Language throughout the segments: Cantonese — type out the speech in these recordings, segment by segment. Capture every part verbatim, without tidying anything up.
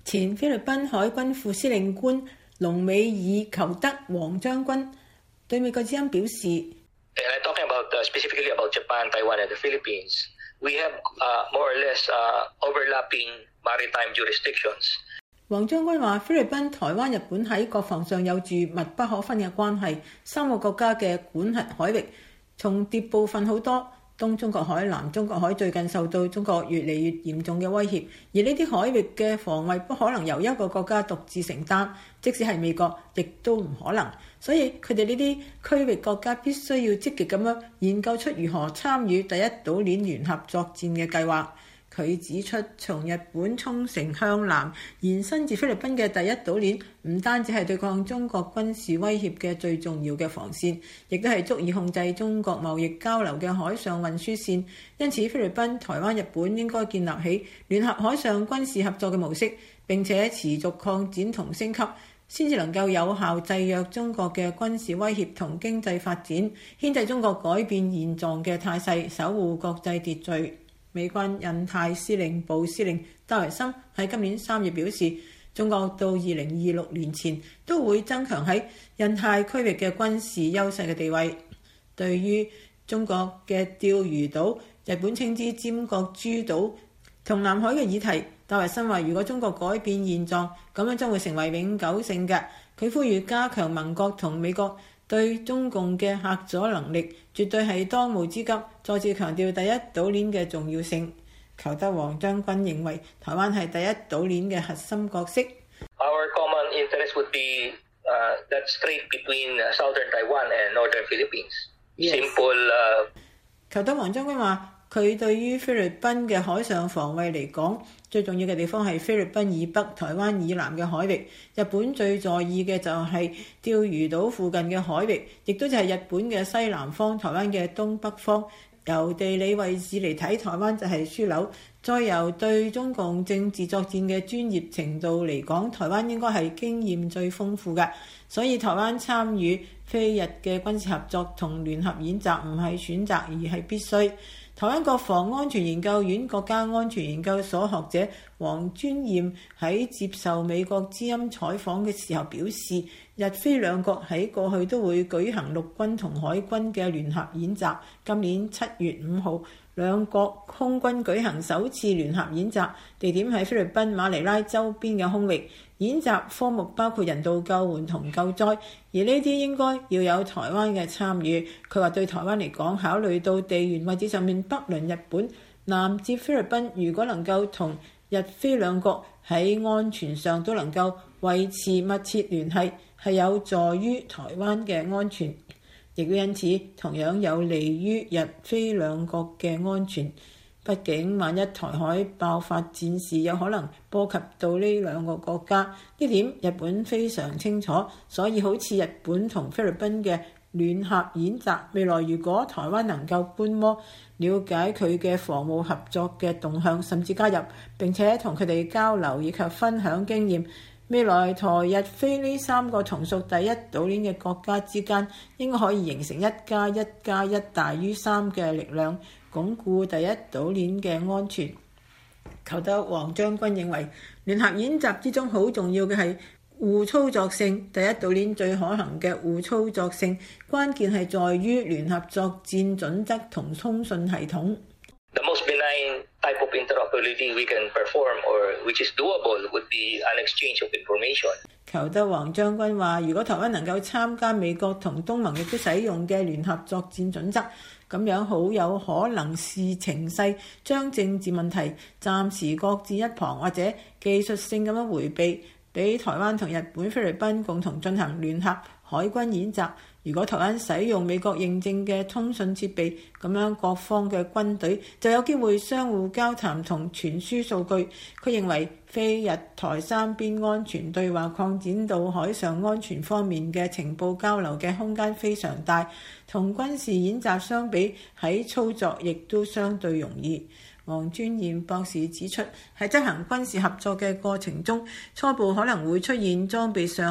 前菲律賓海軍副司令官隆美爾·裘德黃將軍對美國之音表示 I'm talking about, uh, specifically about Japan, Taiwan and the Philippines. We have uh, more or less uh, overlapping maritime jurisdictions. 黃將軍話：菲律賓、台灣、日本喺國防上有住密不可分嘅關係，三個國家嘅管轄海域重疊部分好多。東中國海、南中國海最近受到中國越嚟越嚴重嘅威脅，而呢啲海域嘅防衛不可能由一個國家獨自承擔，即使係美國，亦都唔可能。所以佢哋呢啲區域國家必須要積極咁樣研究出如何參與第一島鏈聯合作戰嘅計劃。佢指出，從日本沖繩向南延伸至菲律賓嘅第一島鏈，唔單止係對抗中國軍事威脅嘅最重要嘅防線，亦都係足以控制中國貿易交流嘅海上運輸線。因此，菲律賓、台灣、日本應該建立起聯合海上軍事合作嘅模式，並且持續擴展同升級，先至能夠有效制約中國嘅軍事威脅同經濟發展，牽制中國改變現狀嘅態勢，守護國際秩序。美軍印太司令部司令戴維森喺今年三月表示，中國到二零二六年前都會增強喺印太區域嘅軍事優勢嘅地位。對於中國嘅釣魚島，日本稱之尖閣諸島同南海嘅議題，戴維森話：如果中國改變現狀，咁樣將會成為永久性嘅。佢呼籲加強盟國同美國對中共嘅嚇阻能力，絕對係當務之急。再次強調第一島鏈嘅重要性。裘德黃將軍認為，台灣係第一島鏈嘅核心角色。 Our common interest would be uh, that strait between southern Taiwan and northern Philippines. Yes. Simple. Uh... 裘德黃將軍話：佢對於菲律賓嘅海上防衛嚟講，最重要嘅地方係菲律賓以北、台灣以南嘅海域。日本最在意嘅就係釣魚島附近嘅海域，亦都就係日本嘅西南方、台灣嘅東北方。由地理位置嚟睇，台灣就係樞紐。再由對中共政治作戰嘅專業程度嚟講，台灣應該係經驗最豐富嘅。所以台灣參與菲日嘅軍事合作同聯合演習唔係選擇，而係必須。台灣國防安全研究院國家安全研究所學者黃尊艷喺接受美國之音採訪嘅時候表示，日菲兩國喺過去都會舉行陸軍同海軍嘅聯合演習。今年七月五號，兩國空軍舉行首次聯合演習，地點喺菲律賓馬尼拉周邊嘅空域。演習科目包括人道救援同救災，而呢啲應該要有台灣嘅參與。佢話對台灣嚟講，考慮到地緣位置上面北鄰日本、南接菲律賓，如果能夠同日菲兩國喺安全上都能夠維持密切聯繫，係有助於台灣嘅安全，亦都因此同樣有利於日菲兩國嘅安全。畢竟萬一台海爆發戰事，有可能波及到呢兩個國家，呢點日本非常清楚。所以好似日本同菲律賓嘅聯合演習，未來如果台灣能夠觀摩、了解佢嘅防務合作嘅動向，甚至加入並且同佢哋交流以及分享經驗，未來台日菲呢三個同屬第一島鏈嘅國家之間，應該可以形成一加一加一大於三嘅力量，鞏固第一島鏈嘅安全。裘德黃將軍認為，聯合演習之中好重要嘅係互操作性。第一島鏈最可行嘅互操作性，關鍵係在於聯合作戰準則同通訊系統。 The most benign type of interoperability we can perform or which is doable would be an exchange of information. 裘德黃將軍話：如果台灣能夠參加美國同東盟亦都使用嘅聯合作戰準則，咁樣好有可能視情勢，將政治問題暫時擱置一旁，或者技術性咁樣迴避，俾台灣同日本、菲律賓共同進行聯合海軍演習。如果台灣使用美國認證嘅通訊設備，咁樣各方嘅軍隊就有機會相互交談同傳輸數據。佢認為菲日台三邊安全對話擴展到海上安全方面嘅情報交流嘅空間非常大，同軍事演習相比，喺操作亦都相對容易。黃尊艷博士指出，喺執行軍事合作嘅過程中，初步可能會出現裝備上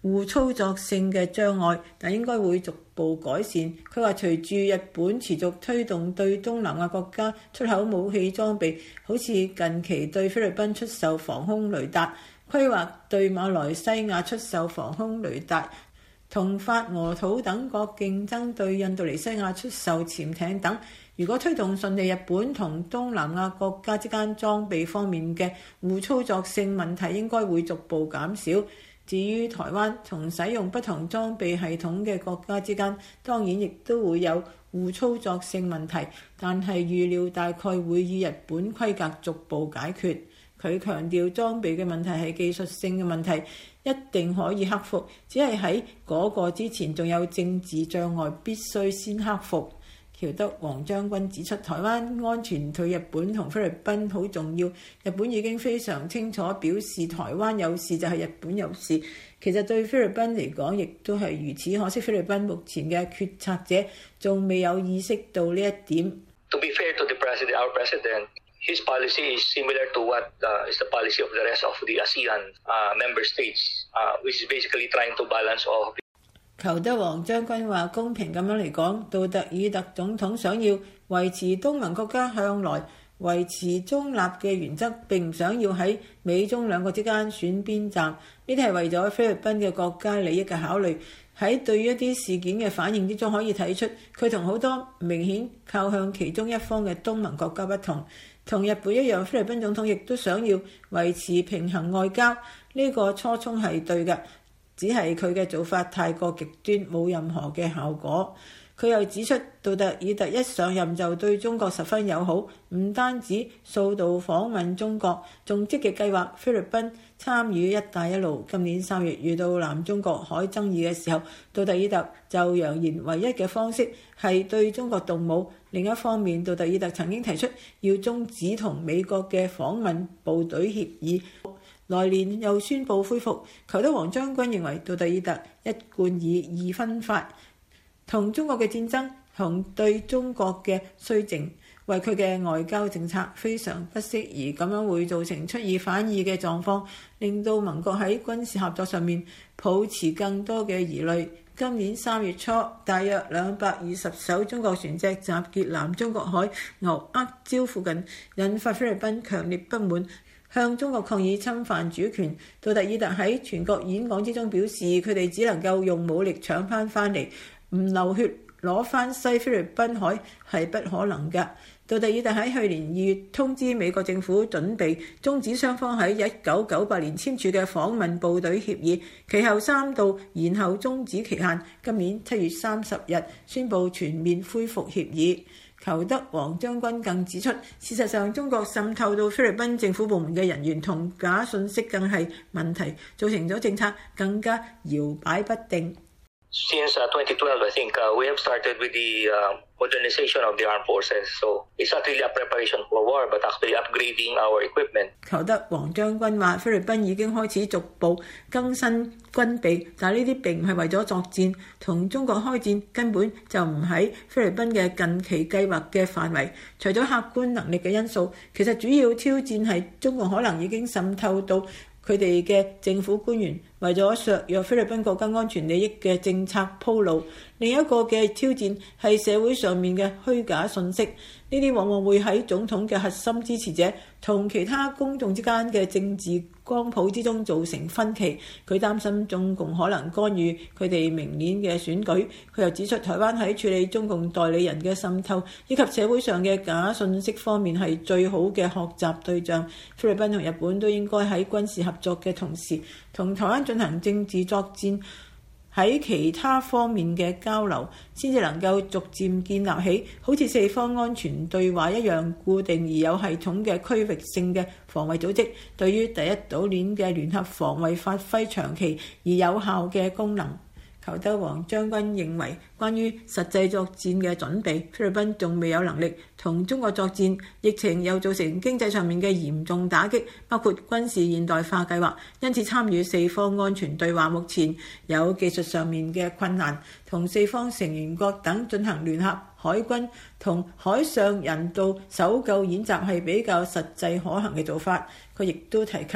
互操作性嘅障礙，但應該會逐步改善。佢話隨住日本持續推動對東南亞國家出口武器裝備，好似近期對菲律賓出售防空雷達，規劃對馬來西亞出售防空雷達，同法俄土等國競爭對印度尼西亞出售潛艇等。如果推動順利，日本同東南亞國家之間裝備方面嘅互操作性問題應該會逐步減少。至於台灣，從使用不同裝備系統嘅國家之間，當然亦都會有互操作性問題，但係預料大概會以日本規格逐步解決。佢強調裝備嘅問題係技術性嘅問題，一定可以克服，只係喺嗰個之前仲有政治障礙必須先克服。喬德王將軍指出，台灣安全對日本同菲律賓好重要。日本已經非常清楚表示，台灣有事就係日本有事。其實對菲律賓嚟講，亦都係如此。可惜菲律賓目前嘅決策者仲未有意識到呢一點。 To be fair to the president, our president, his policy is similar to what uh, is the policy of the rest of the ASEAN uh, member states, uh, which is basically trying to balance all. 裘德王將軍話：公平咁樣嚟講，杜特爾特總統想要維持東盟國家向來維持中立嘅原則，並唔想要喺美中兩國之間選邊站。呢啲係為咗菲律賓嘅國家利益嘅考慮。喺對於一啲事件嘅反應之中，可以睇出佢同好多明顯靠向其中一方嘅東盟國家不同。同日本一樣，菲律賓總統亦都想要維持平衡外交，呢個初衷係對嘅。只係佢嘅做法太過極端，冇任何嘅效果。佢又指出，杜特爾特一上任就對中國十分友好，唔單止數度訪問中國，仲積極計劃菲律賓參與一帶一路。今年三月遇到南中國海爭議嘅時候，杜特爾特就揚言唯一嘅方式係對中國動武。另一方面，杜特爾特曾經提出要終止同美國嘅訪問部隊協議。來年又宣布恢復。裘德王將軍認為杜特爾特一貫以二分法，同中國嘅戰爭同對中國嘅綏靖，為佢嘅外交政策非常不適宜，咁樣會造成出爾反爾嘅狀況，令到盟國喺軍事合作上面抱持更多嘅疑慮。今年三月初，大約兩百二十艘中國船隻集結南中國海牛軛礁附近，引發菲律賓強烈不滿，向中國抗議侵犯主權。杜特爾特喺全國演講之中表示，佢哋只能夠用武力搶翻翻嚟，唔流血攞翻西菲律賓海係不可能㗎。杜特爾特喺去年二月通知美國政府準備終止雙方喺一九九八年簽署嘅訪問部隊協議，其後三度延後終止期限，今年七月三十日宣布全面恢復協議。裘德王將軍更指出，事實上中國滲透到菲律賓政府部門嘅人員同假信息更係問題，造成咗政策更加搖擺不定。 Since uh, twenty twelve, I think uh, we have started with the uh, modernization of the armed forces. So it's not really a preparation for war, but actually upgrading our equipment. 裘德王將軍話：菲律賓已經開始逐步更新軍備，但係呢啲並唔係為咗作戰，同中國開戰根本就唔喺菲律賓嘅近期計劃嘅範圍。除咗客觀能力嘅因素，其實主要挑戰係中國可能已經滲透到佢哋嘅政府官員為咗削弱菲律賓國家安全利益嘅政策鋪路。另一個嘅挑戰係社會上面嘅虛假信息，呢啲往往會喺總統嘅核心支持者同其他公眾之間嘅政治光譜之中造成分歧。佢擔心中共可能干預佢哋明年嘅選舉。佢又指出，台灣喺處理中共代理人嘅滲透以及社會上嘅假信息方面係最好嘅學習對象。菲律賓同日本都應該喺軍事合作嘅同時，同台灣進行政治作戰，喺其他方面嘅交流，先至能夠逐漸建立起好似四方安全對話一樣固定而有系統嘅區域性嘅防衛組織，對於第一島鏈嘅聯合防衛發揮長期而有效嘅功能。裘德王將軍認為，關於實際作戰嘅準備，菲律賓仲未有能力同中國作戰，疫情又造成經濟上面嘅嚴重打擊，包括軍事現代化計劃，因此參與四方安全對話目前有技術上面嘅困難，同四方成員國等進行聯合海軍同海上人道搜救演習係比較實際可行嘅做法。佢亦都提及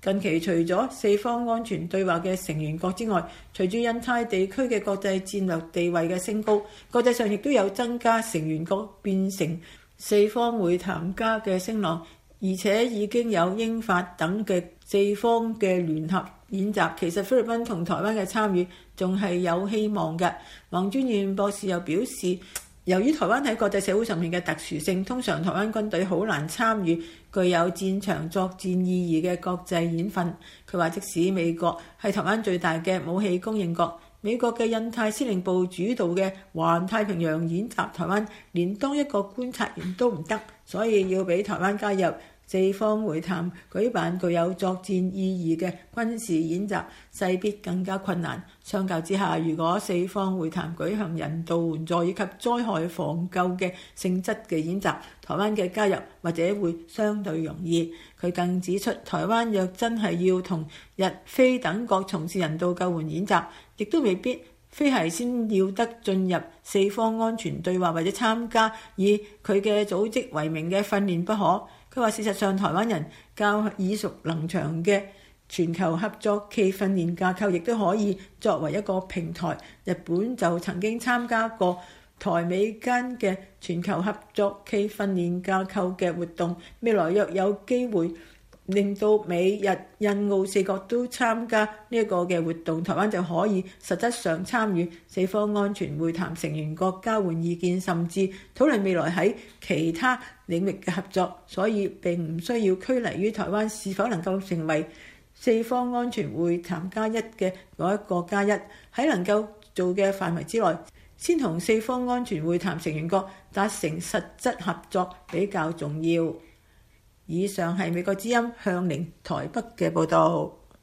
近期除咗四方安全對話嘅成員國之外，隨住印太地區嘅國際戰略地位嘅升高，國際上亦都有增加成員國變成四方會談家嘅聲浪，而且已經有英法等嘅四方嘅聯合演習。其實菲律賓同台灣嘅參與仲係有希望嘅。黃尊遠博士又表示，由於台灣喺國際社會上面嘅特殊性，通常台灣軍隊好難參與具有戰場作戰意義嘅國際演訓。佢話即使美國係台灣最大嘅武器供應國，美國嘅印太司令部主導嘅環太平洋演習，台灣連當一個觀察員都唔得，所以要俾台灣加入四方會談，舉辦具有作戰意義嘅軍事演習，勢必更加困難。相較之下，如果四方會談舉行人道援助以及災害防救嘅性質嘅演習，台灣嘅加入或者會相對容易。佢更指出，台灣若真係要同日菲等國從事人道救援演習，亦都未必非係先要得進入四方安全對話或者參加以佢嘅組織為名嘅訓練不可。佢話事實上，台灣人較耳熟能詳嘅全球合作暨訓練架構亦都可以作為一個平台。日本就曾經參加過台美間嘅全球合作暨訓練架構嘅活動，未來若有機會令到美日印澳四國都參加呢一個嘅活動，台灣就可以實質上參與四方安全會談，成員國交換意見，甚至討論未來喺其他領域嘅合作。所以並唔需要拘泥於台灣是否能夠成為四方安全會談加一嘅嗰一個加一，喺能夠做嘅範圍之內，先同四方安全會談成員國達成實質合作比較重要。以上係美國之音向寧台北嘅報導。